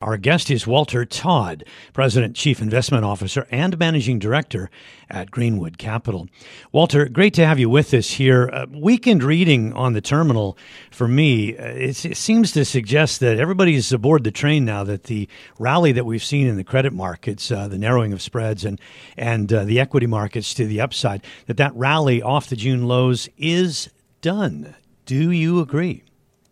Our guest is Walter Todd, President, Chief Investment Officer, and Managing Director at Greenwood Capital. Walter, great to have you with us here. Weekend reading on the terminal, for me, it seems to suggest that everybody's aboard the train now, that the rally that we've seen in the credit markets, the narrowing of spreads and the equity markets to the upside, that rally off the June lows is done. Do you agree?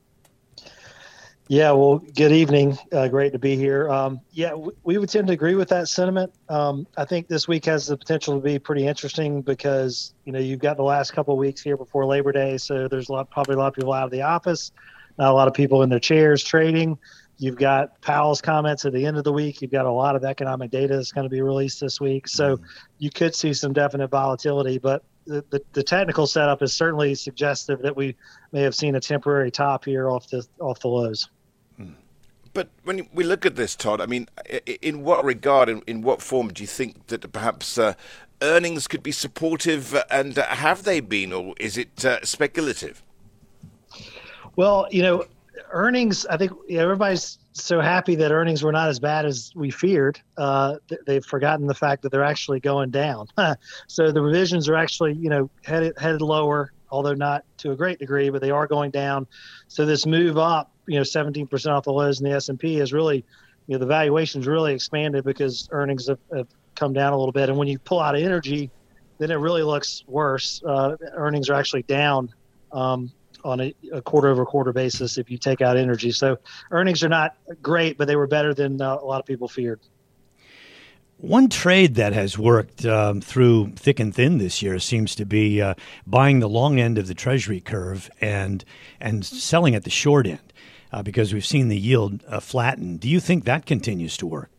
Yeah, well, good evening. Great to be here. We would tend to agree with that sentiment. I think this week has the potential to be pretty interesting because, you've got the last couple of weeks here before Labor Day, so there's probably a lot of people out of the office, not a lot of people in their chairs trading. You've got Powell's comments at the end of the week. You've got a lot of economic data that's going to be released this week. So you could see some definite volatility, but the technical setup is certainly suggestive that we may have seen a temporary top here off the lows. But when we look at this, Todd, I mean, in what regard, in what form do you think that perhaps earnings could be supportive, and have they been, or is it speculative? Well, earnings, I think everybody's so happy that earnings were not as bad as we feared. They've forgotten the fact that they're actually going down. So the revisions are actually, headed lower, although not to a great degree, but they are going down. So this move up, 17% off the lows in the S&P is really, the valuation's really expanded because earnings have come down a little bit. And when you pull out energy, then it really looks worse. Earnings are actually down on a quarter-over-quarter basis if you take out energy. So earnings are not great, but they were better than a lot of people feared. One trade that has worked through thick and thin this year seems to be buying the long end of the Treasury curve and selling at the short end because we've seen the yield flatten. Do you think that continues to work?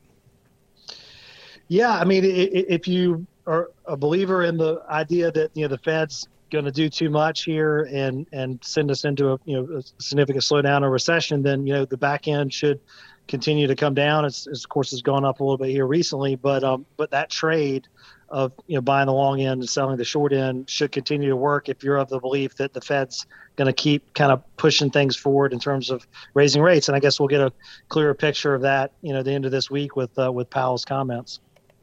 Yeah, I mean, if you are a believer in the idea that the Fed's going to do too much here and send us into a significant slowdown or recession, then the back end should continue to come down. It's of course has gone up a little bit here recently, but that trade of buying the long end and selling the short end should continue to work if you're of the belief that the Fed's going to keep kind of pushing things forward in terms of raising rates. And I guess we'll get a clearer picture of that at the end of this week with Powell's comments.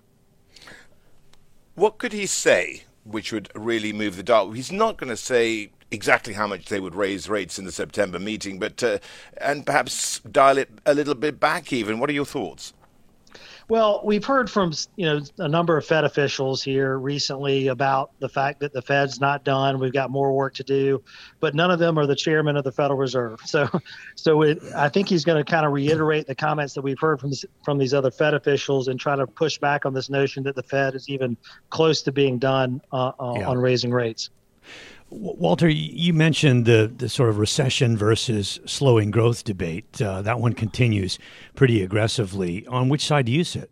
What could he say which would really move the dial? He's not going to say exactly how much they would raise rates in the September meeting, but and perhaps dial it a little bit back even. What are your thoughts? Well, we've heard from a number of Fed officials here recently about the fact that the Fed's not done. We've got more work to do, but none of them are the chairman of the Federal Reserve. So I think he's going to kind of reiterate the comments that we've heard from these other Fed officials and try to push back on this notion that the Fed is even close to being done on raising rates. Walter, you mentioned the sort of recession versus slowing growth debate. That one continues pretty aggressively. On which side do you sit?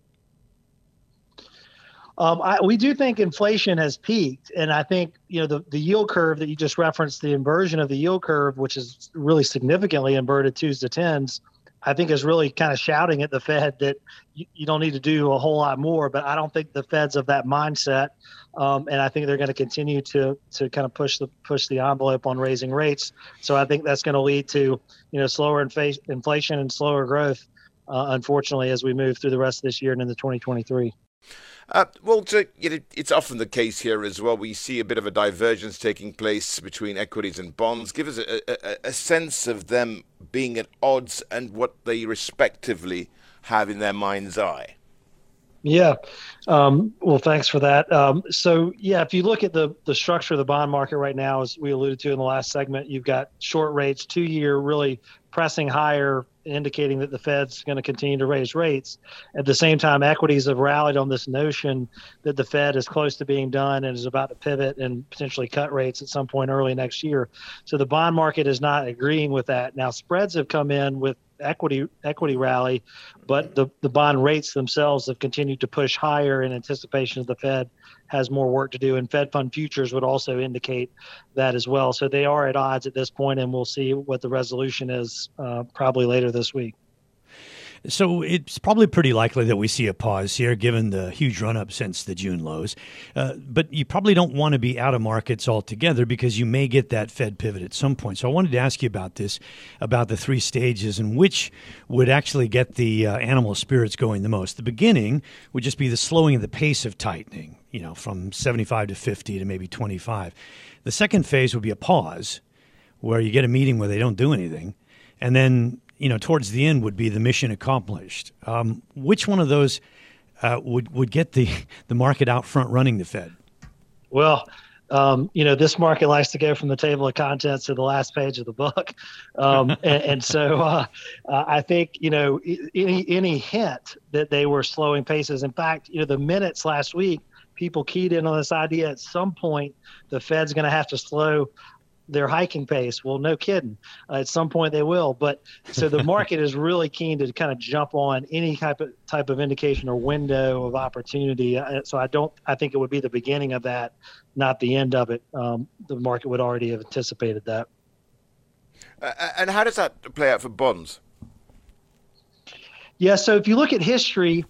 We do think inflation has peaked, and I think the yield curve that you just referenced, the inversion of the yield curve, which is really significantly inverted 2s to 10s, I think is really kind of shouting at the Fed that you don't need to do a whole lot more. But I don't think the Fed's of that mindset, and I think they're going to continue to kind of push the envelope on raising rates. So I think that's going to lead to slower inflation and slower growth, unfortunately, as we move through the rest of this year and into 2023. Walter, it's often the case here as well. We see a bit of a divergence taking place between equities and bonds. Give us a sense of them being at odds and what they respectively have in their mind's eye. Yeah. Well, thanks for that. If you look at the structure of the bond market right now, as we alluded to in the last segment, you've got short rates, 2-year really pressing higher, indicating that the Fed's going to continue to raise rates. At the same time, equities have rallied on this notion that the Fed is close to being done and is about to pivot and potentially cut rates at some point early next year. So the bond market is not agreeing with that. Now, spreads have come in with equity rally, but the bond rates themselves have continued to push higher in anticipation of the Fed has more work to do, and Fed fund futures would also indicate that as well. So they are at odds at this point, and we'll see what the resolution is probably later this week. So it's probably pretty likely that we see a pause here, given the huge run-up since the June lows. But you probably don't want to be out of markets altogether because you may get that Fed pivot at some point. So I wanted to ask you about this, about the three stages and which would actually get the animal spirits going the most. The beginning would just be the slowing of the pace of tightening, from 75 to 50 to maybe 25. The second phase would be a pause where you get a meeting where they don't do anything. And then towards the end would be the mission accomplished. Which one of those would get the market out front running the Fed? Well, this market likes to go from the table of contents to the last page of the book. So I think, any hint that they were slowing paces. In fact, the minutes last week, people keyed in on this idea at some point the Fed's going to have to slow their hiking pace. Well, no kidding. At some point they will. But so the market is really keen to kind of jump on any type of indication or window of opportunity. So I think it would be the beginning of that, not the end of it. The market would already have anticipated that. And how does that play out for bonds? Yeah. So if you look at history,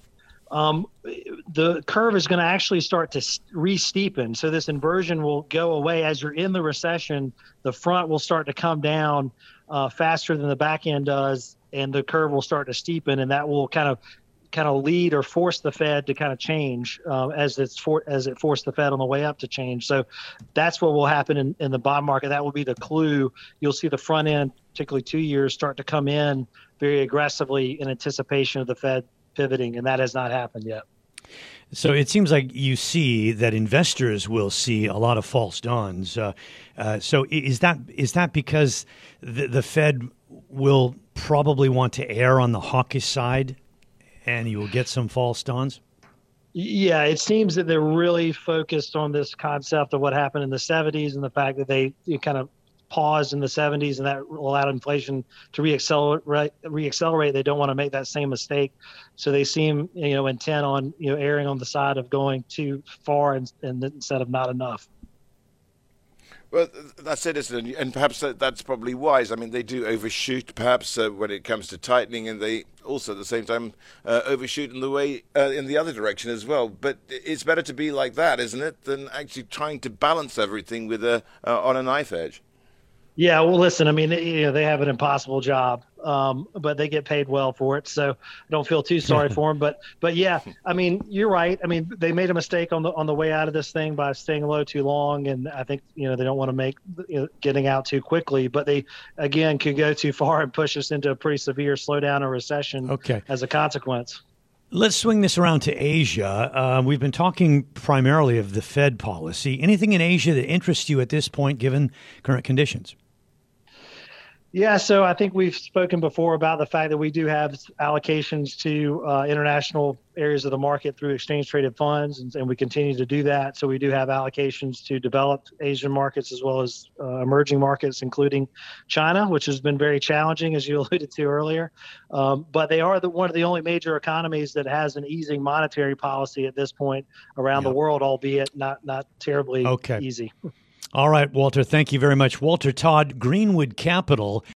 the curve is going to actually start to re-steepen. So this inversion will go away as you're in the recession. The front will start to come down faster than the back end does, and the curve will start to steepen, and that will kind of lead or force the Fed to kind of change as it forced the Fed on the way up to change. So that's what will happen in the bond market. That will be the clue. You'll see the front end, particularly 2 years, start to come in very aggressively in anticipation of the Fed pivoting, and that has not happened yet. So it seems like you see that investors will see a lot of false dawns. So is that because the Fed will probably want to err on the hawkish side, and you will get some false dawns? Yeah, it seems that they're really focused on this concept of what happened in the 70s and the fact that they kind of paused in the 70s, and that allowed inflation to reaccelerate. They don't want to make that same mistake, so they seem intent on erring on the side of going too far and instead of not enough. Well, that's it, isn't it? And perhaps that's probably wise. I mean, they do overshoot perhaps when it comes to tightening, and they also at the same time overshoot in the other direction as well. But it's better to be like that, isn't it, than actually trying to balance everything with on a knife edge. Yeah, well, listen, I mean, they have an impossible job, but they get paid well for it. So I don't feel too sorry for them. But yeah, I mean, you're right. I mean, they made a mistake on the way out of this thing by staying low too long. And I think, they don't want to make getting out too quickly. But they, again, could go too far and push us into a pretty severe slowdown or recession as a consequence. Let's swing this around to Asia. We've been talking primarily of the Fed policy. Anything in Asia that interests you at this point, given current conditions? Yeah, so I think we've spoken before about the fact that we do have allocations to international areas of the market through exchange-traded funds, and we continue to do that. So we do have allocations to developed Asian markets as well as emerging markets, including China, which has been very challenging, as you alluded to earlier. But they are one of the only major economies that has an easing monetary policy at this point around the world, albeit not terribly easy. All right, Walter, thank you very much. Walter Todd, Greenwood Capital.